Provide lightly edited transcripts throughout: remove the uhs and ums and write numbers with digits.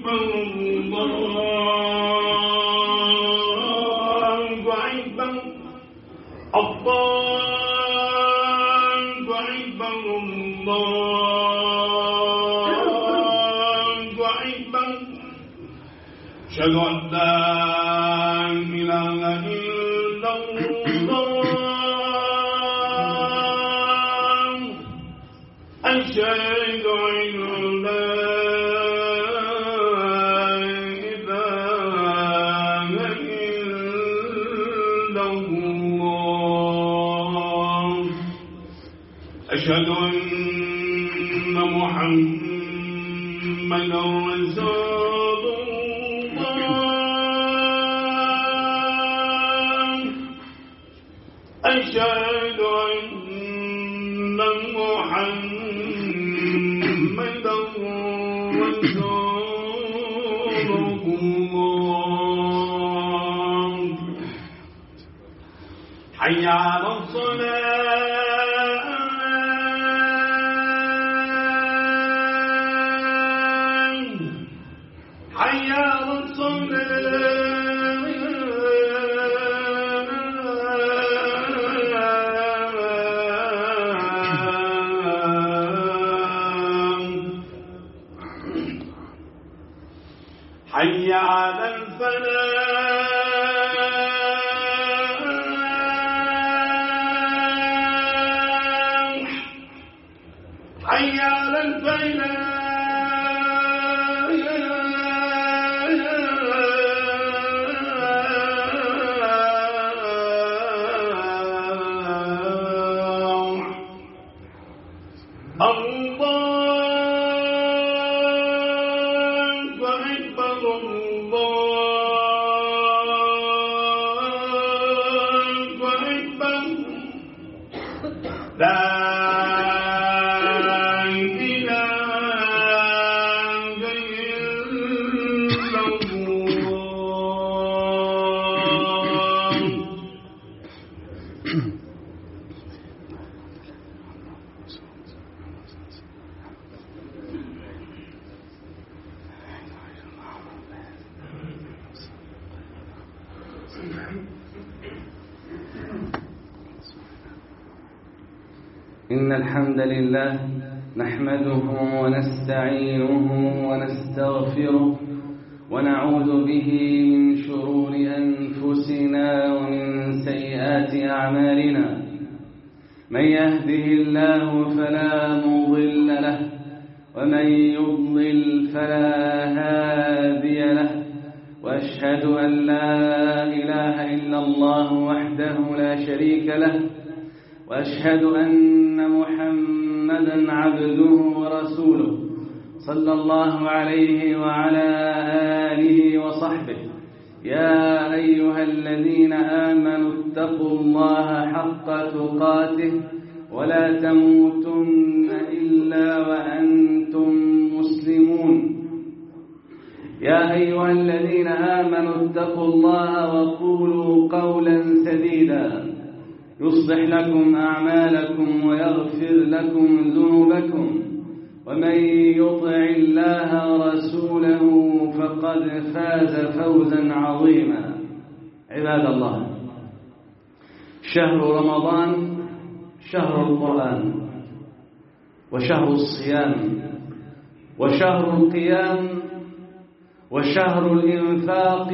أشهد أن لا إله إلا الله أشهد أن لا إله إلا الله أشهد أن محمدا رسول أشهد أن محمدا رسول الله حي على الصلاة حي على الصلاة حي على الفلاح حي على الفلاح إن الحمد لله نحمده ونستعينه ونستغفره ونعوذ به من شرور أنفسنا ومن سيئات أعمالنا من يهده الله فلا مضل له ومن يضلل فلا هادي له وأشهد أن لا إله إلا الله وحده لا شريك له وأشهد أن محمدًا عبده ورسوله صلى الله عليه وعلى آله وصحبه يا أيها الذين آمنوا اتقوا الله حق تقاته ولا تموتن إلا وأنتم مسلمون يا أيها الذين آمنوا اتقوا الله وقولوا قولا سديدا يصلح لكم أعمالكم ويغفر لكم ذنوبكم ومن يطع الله ورسوله فقد فاز فوزا عظيما عباد الله شهر رمضان شهر القرآن وشهر الصيام وشهر القيام وشهر الإنفاق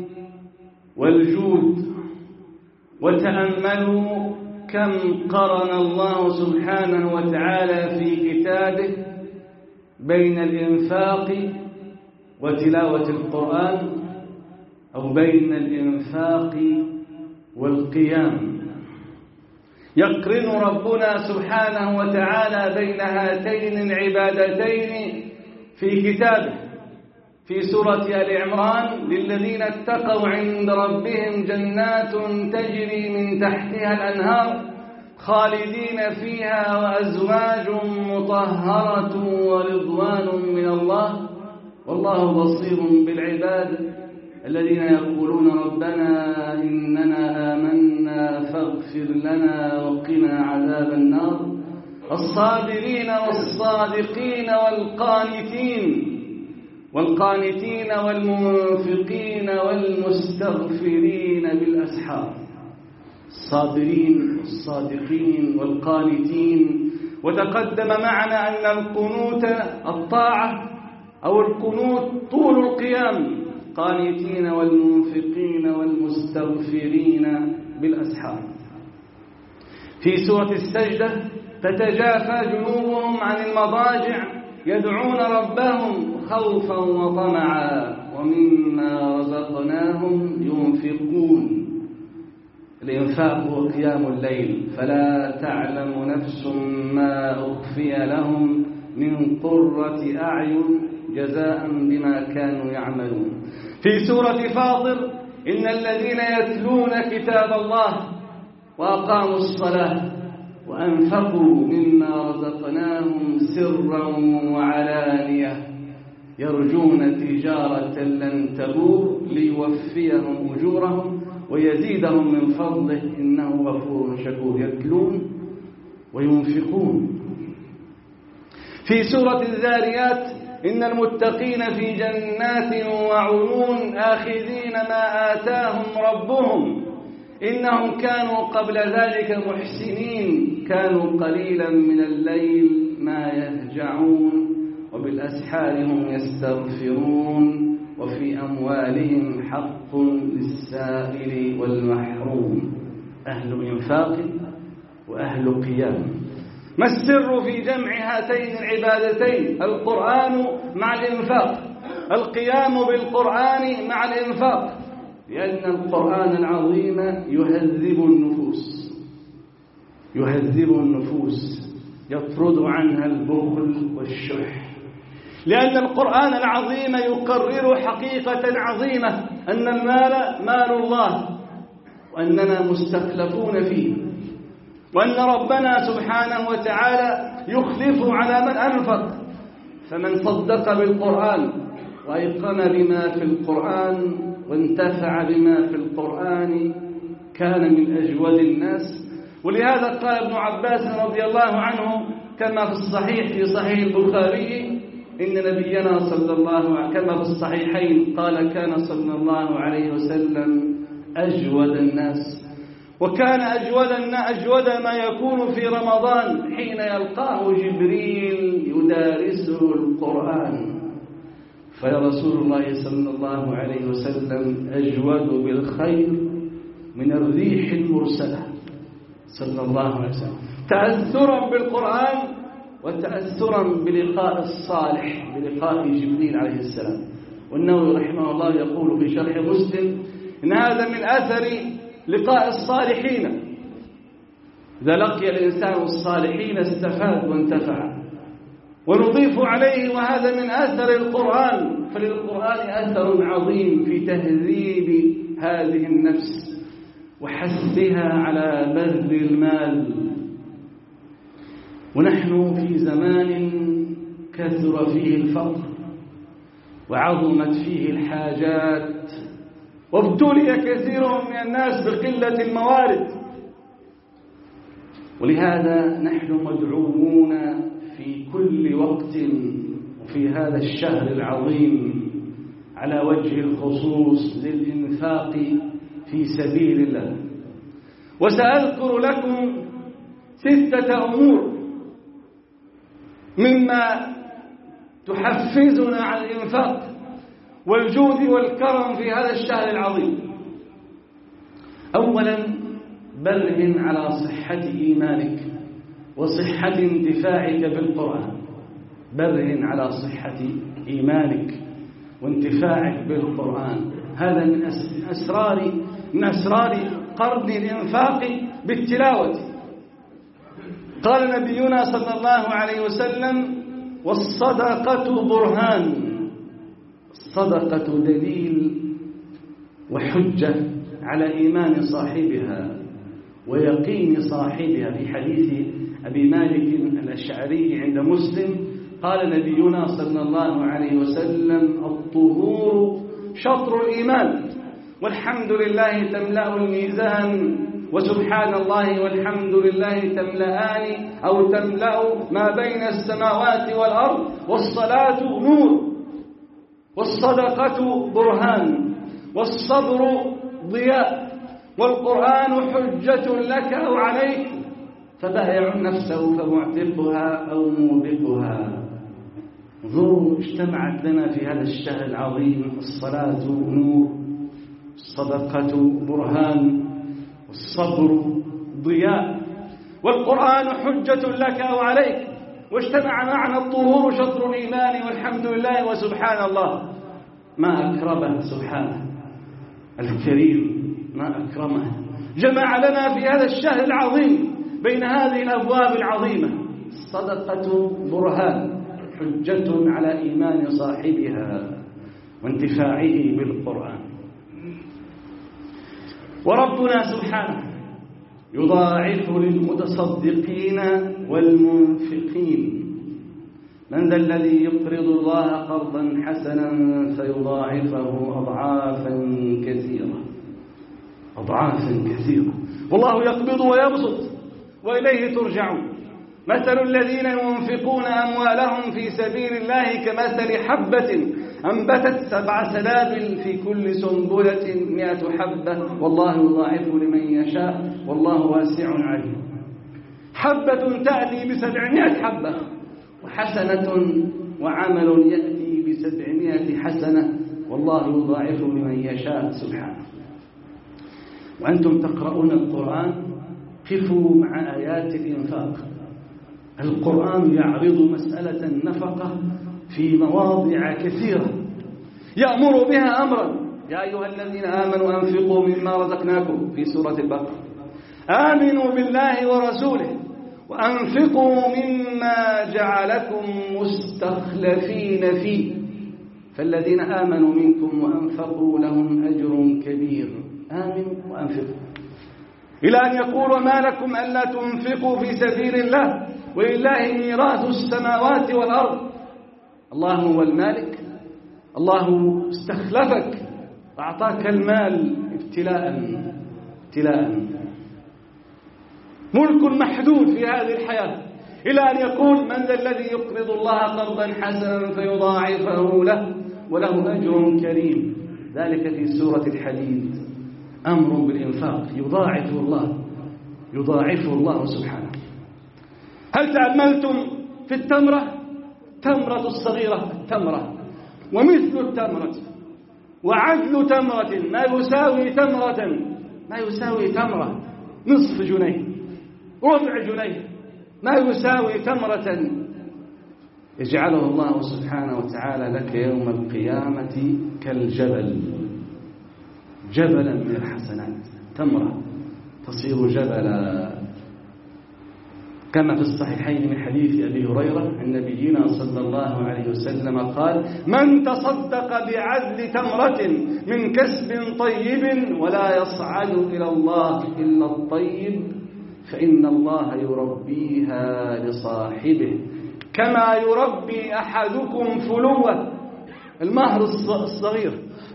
والجود وتأملوا كم قرن الله سبحانه وتعالى في كتابه بين الإنفاق وتلاوة القرآن أو بين الإنفاق والقيام يقرن ربنا سبحانه وتعالى بين هاتين العبادتين في كتابه في سورة آل عمران للذين اتقوا عند ربهم جنات تجري من تحتها الأنهار خالدين فيها وأزواج مطهرة ورضوان من الله والله بصير بالعباد الذين يقولون ربنا إننا آمنا فاغفر لنا وقنا عذاب النار الصابرين والصادقين والقانتين والقانتين والمنفقين والمستغفرين بالأسحار، الصابرين الصادقين والقانتين. وتقدم معنا أن القنوت الطاعة أو القنوت طول القيام، قانتين والمنفقين والمستغفرين بالأسحار. في سورة السجدة تتجافى جنوبهم عن المضاجع يدعون ربهم خوفا وطمعا ومما رزقناهم ينفقون. الإنفاق هو قيام الليل، فلا تعلم نفس ما أخفي لهم من قرة أعين جزاء بما كانوا يعملون. في سورة فاطر إن الذين يتلون كتاب الله وأقاموا الصلاة وأنفقوا مما رزقناهم سرا وعلانية يرجون تجارة لن تبور ليوفيهم أجورهم ويزيدهم من فضله إنه غفور شكور. يتلون وينفقون. في سورة الذاريات إن المتقين في جنات وعيون آخذين ما آتاهم ربهم إنهم كانوا قبل ذلك محسنين كانوا قليلا من الليل ما يهجعون وبالأسحار هم يستغفرون وفي أموالهم حق للسائل والمحروم. أهل إنفاق وأهل قيام. ما السر في جمع هاتين العبادتين؟ القرآن مع الإنفاق، القيام بالقرآن مع الإنفاق، لأن القرآن العظيم يهذب النفوس يطرد عنها البخل والشح. لأن القرآن العظيم يقرر حقيقة عظيمة أن المال مال الله وأننا مستخلفون فيه، وأن ربنا سبحانه وتعالى يخلف على من أنفق. فمن صدق بالقرآن وأيقن بما في القرآن وانتفع بما في القرآن كان من أجود الناس. ولهذا قال ابن عباس رضي الله عنه كما في الصحيح في صحيح البخاري إن نبينا صلى الله عليه كما في الصحيحين قال كان صلى الله عليه وسلم أجود الناس، وكان أجود ما يكون في رمضان حين يلقاه جبريل يدارسه القرآن. فرسول الله صلى الله عليه وسلم أجود بالخير من الريح المرسلة صلى الله عليه وسلم، تأثرا بالقرآن وتأثرا بلقاء الصالح بلقاء جبريل عليه السلام. والنووي رحمه الله يقول في شرح مسلم إن هذا من أثر لقاء الصالحين، إذا لقي الإنسان الصالحين استفاد وانتفع. ونضيف عليه وهذا من أثر القرآن، فللقرآن أثر عظيم في تهذيب هذه النفس وحثها على بذل المال. ونحن في زمان كثر فيه الفقر وعظمت فيه الحاجات وابتلي كثير من الناس بقلة الموارد، ولهذا نحن مدعوون في كل وقت وفي هذا الشهر العظيم على وجه الخصوص للإنفاق في سبيل الله. وسأذكر لكم 6 أمور مما تحفزنا على الإنفاق والجود والكرم في هذا الشهر العظيم. أولا برهن على صحة إيمانك وصحة اندفاعك بالقرآن. برهن على صحة إيمانك واندفاعك بالقرآن. هذا من أسرار قرن الإنفاق بالتلاوة. قال نبينا صلى الله عليه وسلم والصدقة برهان. الصدقة دليل وحجة على إيمان صاحبها ويقين صاحبها. في حديث أبي مالك الأشعري عند مسلم قال نبينا صلى الله عليه وسلم الطهور شطر الإيمان والحمد لله تملأ الميزان وسبحان الله والحمد لله تملأان أو تملأ ما بين السماوات والأرض والصلاة نور. الصلاة نور. الصدقة نور. الصدقة برهان. الصدقة دليل وحجة على إيمان صاحبها ويقين صاحبها. في حديث أبي مالك الأشعري عند مسلم قال نبينا صلى الله عليه وسلم الطهور شطر الإيمان والحمد لله تملأ الميزان وسبحان الله والحمد لله تملأان أو تملأ ما بين السماوات والأرض والصدقة برهان، والصبر ضياء، والقرآن حجة لك أو عليك، فبايع نفسه فمعتقها أو موبقها. انظروا اجتمعت لنا في هذا الشهر العظيم الصلاة نور، الصدقة برهان، والصبر ضياء، والقرآن حجة لك أو عليك. واجتمع معنا الطهور شطر الإيمان، والحمد لله وسبحان الله. ما أكرمه سبحانه الكريم، ما أكرمه. جمع لنا في هذا الشهر العظيم بين هذه الأبواب العظيمة الصدقة برهان، حجة على إيمان صاحبها وانتفاعه بالقرآن. وربنا سبحانه يضاعف للمتصدقين والمنفقين. من ذا الذي يقرض الله قرضا حسنا فيضاعفه أضعافا كثيرة، أضعافا كثيرة. والله يقبض ويبسط وإليه ترجعون. مثل الذين ينفقون أموالهم في سبيل الله كمثل حبة أنبتت 7 سنابل في كل سنبلة 100 حبة والله يضاعف لمن يشاء والله واسع عليم. حبة تأتي ب700 حبة، وحسنة وعمل يأتي ب700 حسنة والله يضاعف لمن يشاء سبحانه. وأنتم تقرؤون القرآن قفوا مع آيات الإنفاق. القرآن يعرض مسألة النفقة في مواضع كثيرة، يأمر بها أمرا: يا أيها الذين آمنوا أنفقوا مما رزقناكم في سورة البقرة، آمنوا بالله ورسوله وأنفقوا مما جعلكم مستخلفين فيه فالذين آمنوا منكم وأنفقوا لهم أجر كبير. آمنوا وأنفقوا، إلى أن يقول: وما لكم ألا تنفقوا في سبيل الله ولله ميراث السماوات والأرض. الله هو المالك، الله استخلفك وأعطاك المال ابتلاء، ملك محدود في هذه الحياة، إلى أن يقول: من ذا الذي يقرض الله قرضا حسنا فيضاعفه له وله أجر كريم. ذلك في سورة الحديد، أمر بالإنفاق يضاعفه الله سبحانه. هل تأملتم في التمرة الصغيرة، التمرة ومثل التمرة وعدل تمرة ما يساوي تمرة نصف جنيه، ربع جنيه، ما يساوي تمرة يجعله الله سبحانه وتعالى لك يوم القيامة كالجبل، جبلا من الحسنات. تمرة تصير جبلا، كما في الصحيحين من حديث أبي هريرة عن نبينا صلى الله عليه وسلم قال: من تصدق بعدل تمرة من كسب طيب ولا يصعد إلى الله إلا الطيب فإن الله يربيها لصاحبه كما يربي أحدكم فلوة، المهر الصغير،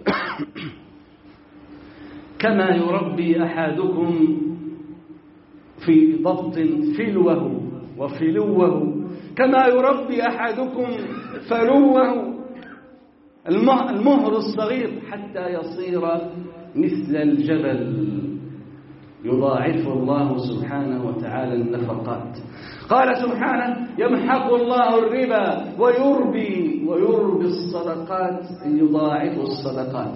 كما يربي أحدكم في ضبط فلوه وفلوه، كما يربي أحدكم فلوه، المهر الصغير حتى يصير مثل الجبل. يضاعف الله سبحانه وتعالى النفقات. قال سبحانه: يمحق الله الربا ويربي الصدقات، يضاعف الصدقات.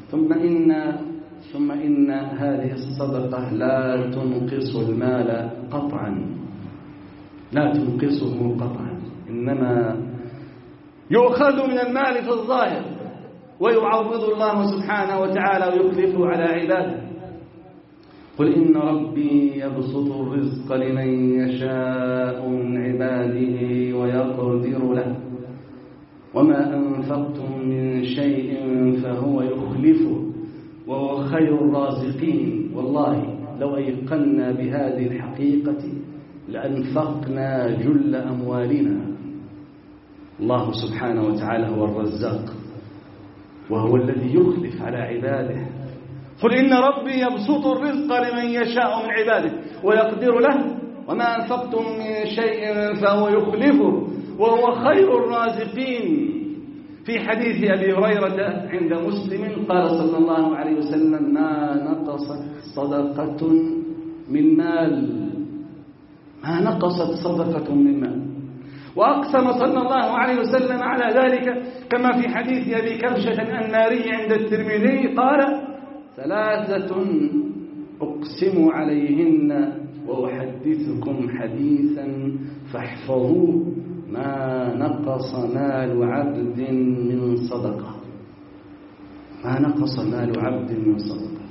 ثم إن هذه الصدقة لا تنقص المال قطعا، لا تنقصه قطعا، إنما يؤخذ من المال في الظاهر ويعوض الله سبحانه وتعالى ويخلفه على عباده. قل إن ربي يبسط الرزق لمن يشاء من عباده ويقدر له وما أنفقتم من شيء فهو يخلفه وهو خير الرازقين. والله لو أيقنا بهذه الحقيقة لأنفقنا جل أموالنا. الله سبحانه وتعالى هو الرزاق وهو الذي يخلف على عباده. قل إن ربي يبسط الرزق لمن يشاء من عباده ويقدر له وما أنفقتم من شيء فهو يخلفه وهو خير الرازقين. في حديث أبي هريرة عند مسلم قال صلى الله عليه وسلم: ما نقصت صدقة من مال، ما نقصت صدقة من مال. وأقسم صلى الله عليه وسلم على ذلك كما في حديث أبي كبشة الناري عند الترمذي قال: 3 أقسم عليهن وأحدثكم حديثا فاحفظوه: ما نقص مال عبد من صدقة، ما نقص مال عبد من صدقة.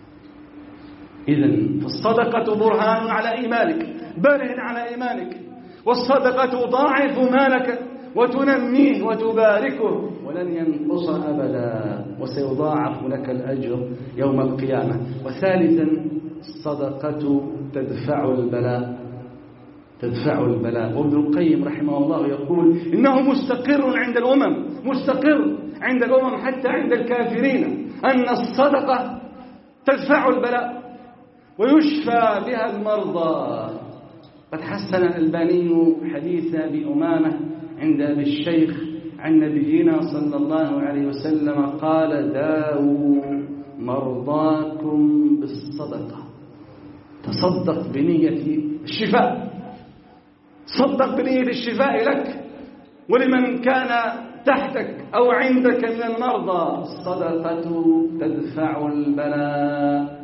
إذن فالصدقة برهان على إيمانك، برهن على إيمانك، والصدقة تضاعف مالك وتنميه وتباركه ولن ينقص أبدا، وسيضاعف لك الأجر يوم القيامة. وثالثا الصدقة تدفع البلاء، تدفع البلاء. وابن القيم رحمه الله يقول إنه مستقر عند الأمم، مستقر عند الأمم حتى عند الكافرين، أن الصدقة تدفع البلاء ويشفى بها المرضى. قد حسن الألباني حديث أبي أمامة عند أبي الشيخ عن نبينا صلى الله عليه وسلم قال: داووا مرضاكم بالصدقة. تصدق بنية الشفاء، صدق بنية الشفاء لك ولمن كان تحتك أو عندك من المرضى. الصدقة تدفع البلاء،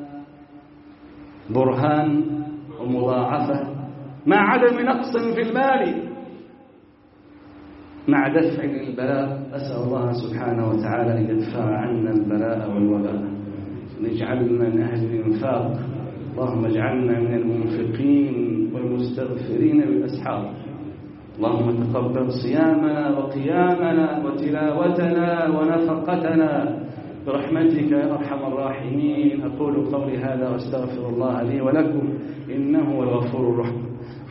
برهان ومضاعفة مع عدم نقص في المال، مع دفع البلاء. أسأل الله سبحانه وتعالى أن يدفع عنا البلاء والوباء، نجعلنا من أهل الإنفاق. اللهم اجعلنا من المنفقين والمستغفرين بالأسحار. اللهم تقبل صيامنا وقيامنا وتلاوتنا ونفقتنا برحمتك يا أرحم الراحمين. أقول قولي هذا واستغفر الله لي ولكم إنه هو الغفور الرحيم.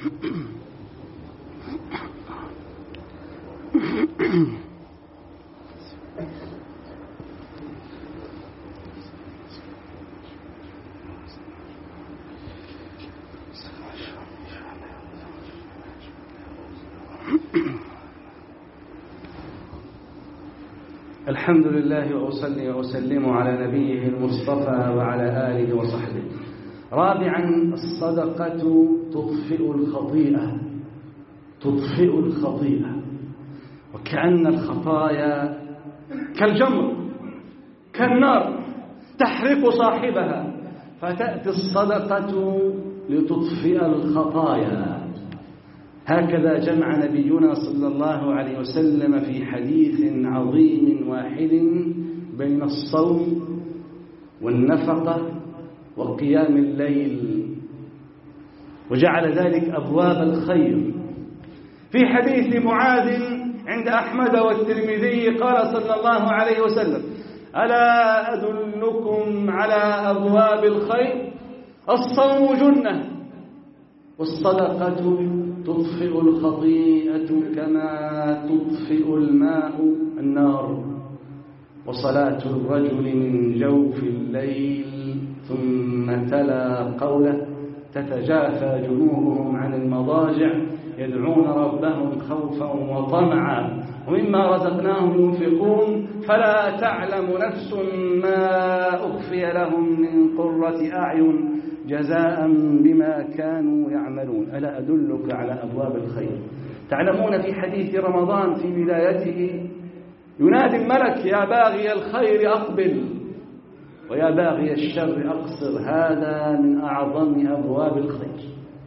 الحمد لله وأصلي وأسلم على نبيه المصطفى وعلى آله وصحبه. رابعا الصدقة تطفئ الخطيئة، تطفئ الخطيئة. وكأن الخطايا كالجمر كالنار تحرق صاحبها، فتأتي الصدقة لتطفئ الخطايا. هكذا جمع نبينا صلى الله عليه وسلم في حديث عظيم واحد بين الصوم والنفقة وقيام الليل، وجعل ذلك أبواب الخير. في حديث معاذ عند أحمد والترمذي قال صلى الله عليه وسلم: ألا أدلكم على أبواب الخير؟ الصوم جنة، والصدقة تطفئ الخطيئة كما تطفئ الماء النار، وصلاة الرجل من جوف الليل. ثم تلا قوله: تتجافى جنوبهم عن المضاجع يدعون ربهم خوفا وطمعا ومما رزقناهم ينفقون فلا تعلم نفس ما أخفي لهم من قرة أعين جزاء بما كانوا يعملون. ألا أدلك على أبواب الخير؟ تعلمون في حديث رمضان في بدايته ينادي الملك: يا باغي الخير أقبل ويا باغي الشر أقصر. هذا من أعظم أبواب الخير.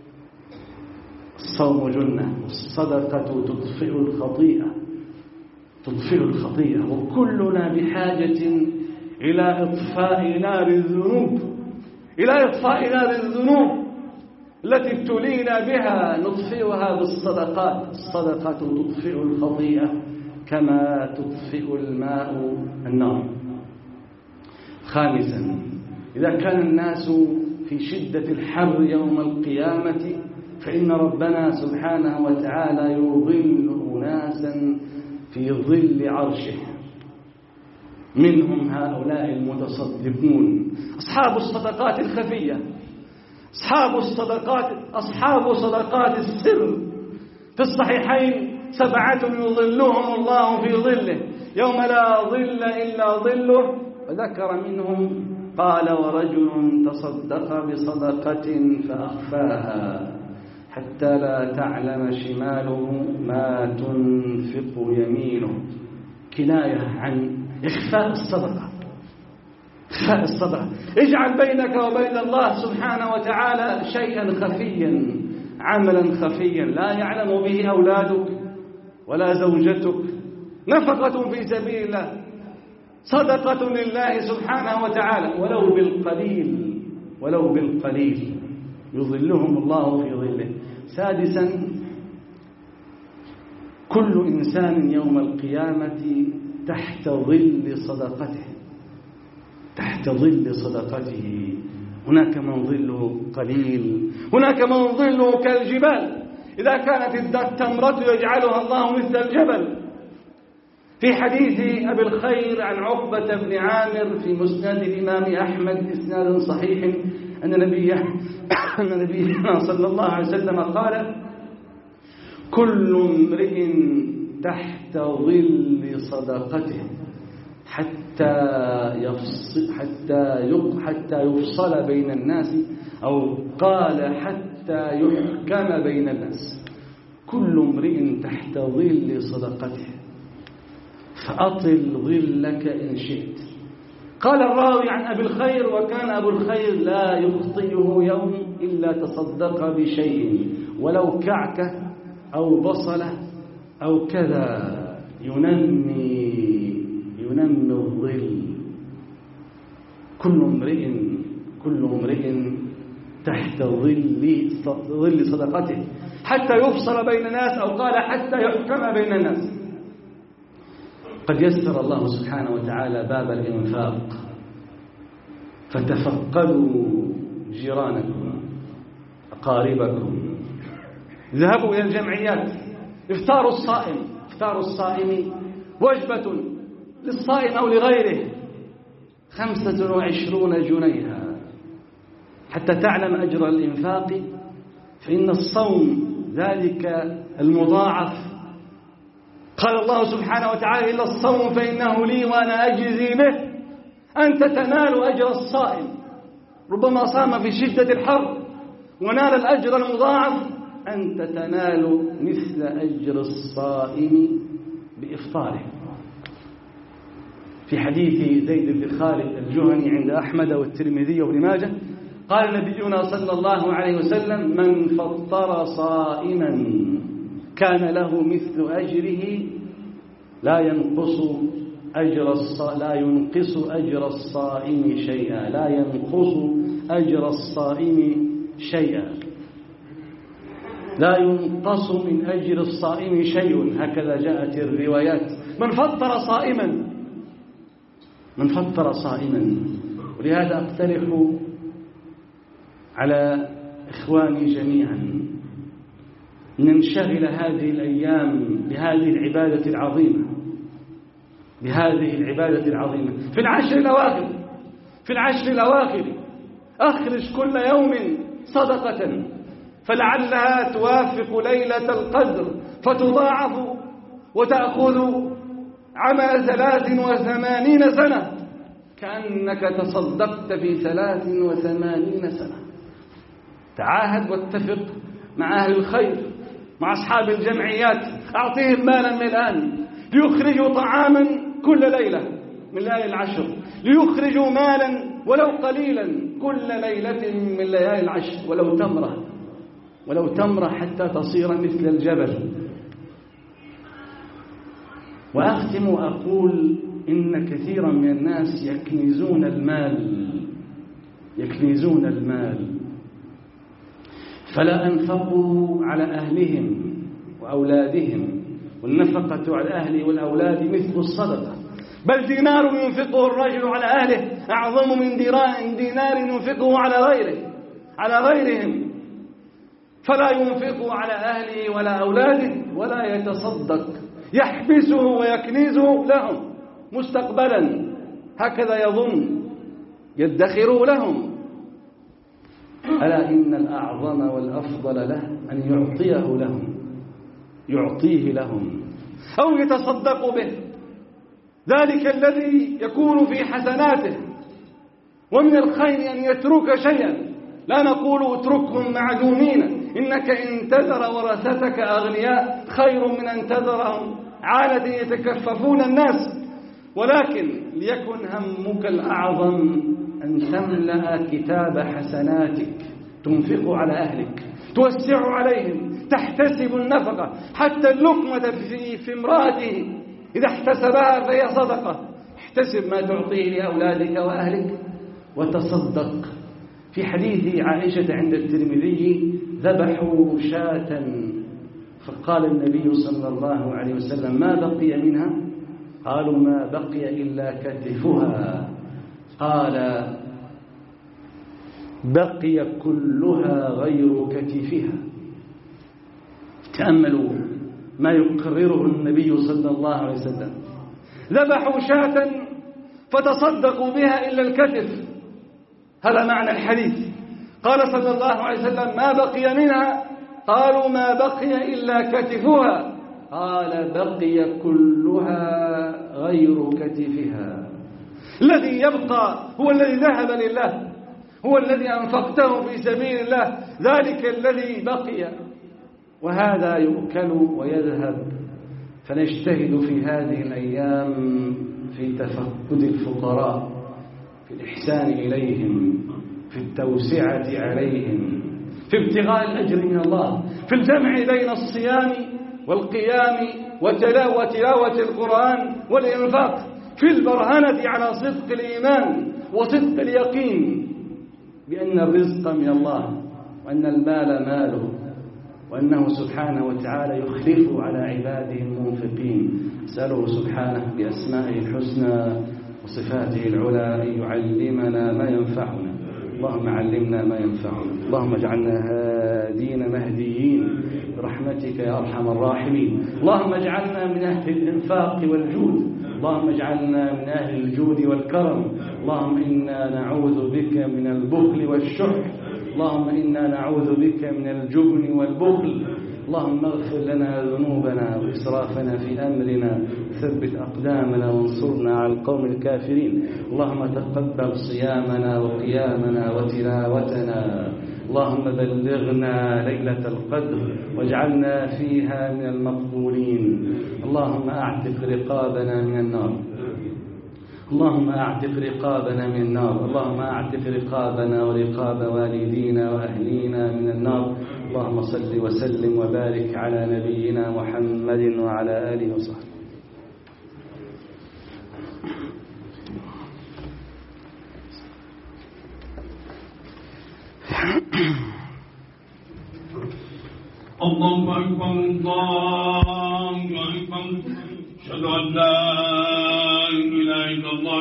الصوم جنة، والصدقة تطفئ الخطيئة، تطفئ الخطيئة. وكلنا بحاجة إلى إطفاء نار الذنوب، إلى إطفاء نار الذنوب التي ابتلينا بها، نطفئها بالصدقات. الصدقة تطفئ الخطيئة كما تطفئ الماء النار. خامسا، إذا كان الناس في شدة الحر يوم القيامة فإن ربنا سبحانه وتعالى يظل أناسا في ظل عرشه، منهم هؤلاء المتصدقون، أصحاب الصدقات الخفية، أصحاب صدقات السر. في الصحيحين 7 يظلهم الله في ظله يوم لا ظل إلا ظله، وذكر منهم قال ورجل تصدق بصدقة فأخفاها حتى لا تعلم شماله ما تنفق يمينه، كناية عن إخفاء الصدقة. إخفاء الصدقة، اجعل بينك وبين الله سبحانه وتعالى شيئا خفيا، عملا خفيا لا يعلم به أولادك ولا زوجتك، نفقة في سبيل الله، صدقة لله سبحانه وتعالى ولو بالقليل يظلهم الله في ظله. 6 كل إنسان يوم القيامة تحت ظل صدقته، تحت ظل صدقته. هناك من ظله قليل، هناك من ظله كالجبال، إذا كانت التمرة يجعلها الله مثل الجبل. في حديث أبي الخير عن عقبة بن عامر في مسند الإمام أحمد إسناد صحيح أن نبينا صلى الله عليه وسلم قال: كل امرئ تحت ظل صدقته حتى يفصل بين الناس، أو قال حتى يحكم بين الناس. كل امرئ تحت ظل صدقته فأطل ظلك إن شئت. قال الراوي عن أبي الخير: وكان أبو الخير لا يخطئه يوم إلا تصدق بشيء ولو كعكة أو بصلة أو كذا ينمي الظل. كل امرئ تحت ظل صدقته حتى يفصل بين الناس، أو قال حتى يحكم بين الناس. قد يسر الله سبحانه وتعالى باب الإنفاق، فتفقدوا جيرانكم أقاربكم، ذهبوا إلى الجمعيات. إفطار الصائم وجبة للصائم أو لغيره 25 جنيها، حتى تعلم أجر الإنفاق، فإن الصوم ذلك المضاعف. قال الله سبحانه وتعالى: إلا الصوم فإنه لي وأنا أجزي به. أنت تنال أجر الصائم، ربما صام في شدة الحر ونال الأجر المضاعف، أنت تنال مثل أجر الصائم بإفطاره. في حديث زيد بن خالد الجهني عند أحمد والترمذي وابن ماجه قال نبينا صلى الله عليه وسلم: من فطر صائما كان له مثل أجره لا ينقص أجر الصائم شيئا، لا ينقص أجر الصائم شيئا، لا ينقص من أجر الصائم شيء، هكذا جاءت الروايات. من فطر صائما. ولهذا أقترح على إخواني جميعا ننشغل هذه الأيام بهذه العبادة العظيمة في العشر الأواخر أخرج كل يوم صدقة، فلعلها توافق ليلة القدر فتضاعف وتأخذ عمل 83 سنة، كأنك تصدقت في 83 سنة. تعاهد واتفق مع أهل الخير، مع أصحاب الجمعيات، أعطيهم مالا من الآن ليخرجوا طعاما كل ليلة من ليالي العشر، ليخرجوا مالا ولو قليلا كل ليلة من ليالي العشر، ولو تمرة حتى تصير مثل الجبل. وأختم وأقول إن كثيرا من الناس يكنزون المال فلا أنفقوا على أهلهم وأولادهم، والنفقة على الأهل والأولاد مثل الصدقة، بل دينار ينفقه الرجل على أهله أعظم من دينار ينفقه على غيرهم. فلا ينفق على أهله ولا أولاده ولا يتصدق، يحبسه ويكنزه لهم مستقبلا، هكذا يظن، يدخر لهم. ألا إن الأعظم والأفضل له أن يعطيه لهم، يعطيه لهم أو يتصدق به، ذلك الذي يكون في حسناته. ومن الخير أن يترك شيئا، لا نقول اتركهم معدومين، إنك إن تذر ورثتك أغنياء خير من أن تذرهم عالة يتكففون الناس، ولكن ليكن همك الأعظم أن تملأ كتاب حسناتك، تنفق على أهلك، توسع عليهم، تحتسب النفقة، حتى اللقمة في امرأته إذا احتسبها فهي صدقة. احتسب ما تعطيه لأولادك وأهلك وتصدق. في حديث عائشة عند الترمذي ذبحوا شاة فقال النبي صلى الله عليه وسلم: ما بقي منها؟ قالوا: ما بقي إلا كتفها. قال: بقي كلها غير كتفها. تأملوا ما يقرره النبي صلى الله عليه وسلم. ذبحوا شاة فتصدقوا بها إلا الكتف، هذا معنى الحديث. قال صلى الله عليه وسلم: ما بقي منها؟ قالوا: ما بقي إلا كتفها. قال: بقي كلها غير كتفها. الذي يبقى هو الذي ذهب لله، هو الذي أنفقته في سبيل الله، ذلك الذي بقي، وهذا يؤكل ويذهب. فنجتهد في هذه الأيام في تفقد الفقراء، في الإحسان إليهم، في التوسعة عليهم، في ابتغاء الأجر من الله، في الجمع بين الصيام والقيام وتلاوة القرآن والإنفاق، في البرهنة على صدق الإيمان وصدق اليقين بأن الرزق من الله، وأن المال ماله، وأنه سبحانه وتعالى يخلف على عباده المنفقين. أسأله سبحانه بأسمائه الحسنى وصفاته العلى أن يعلمنا ما ينفعنا. اللهم علمنا ما ينفعنا، اللهم اجعلنا هادين مهديين برحمتك يا أرحم الراحمين. اللهم اجعلنا من أهل الإنفاق والجود، اللهم اجعلنا من أهل الجود والكرم. اللهم إنا نعوذ بك من البخل والشح، اللهم إنا نعوذ بك من الجبن والبخل. اللهم اغفر لنا ذنوبنا وإسرافنا في أمرنا، ثبت أقدامنا وانصرنا على القوم الكافرين. اللهم تقبل صيامنا وقيامنا وتلاوتنا. اللهم بلغنا ليلة القدر واجعلنا فيها من المقبولين. اللهم أعتق رقابنا من النار، اللهم أعتق رقابنا من النار، اللهم أعتق رقابنا ورقاب والدينا وأهلينا من النار. اللهم صل وسلم وبارك على نبينا محمد وعلى آله وصحبه. الله أكبر، الله أكبر، أشهد أن لا إله إلا الله.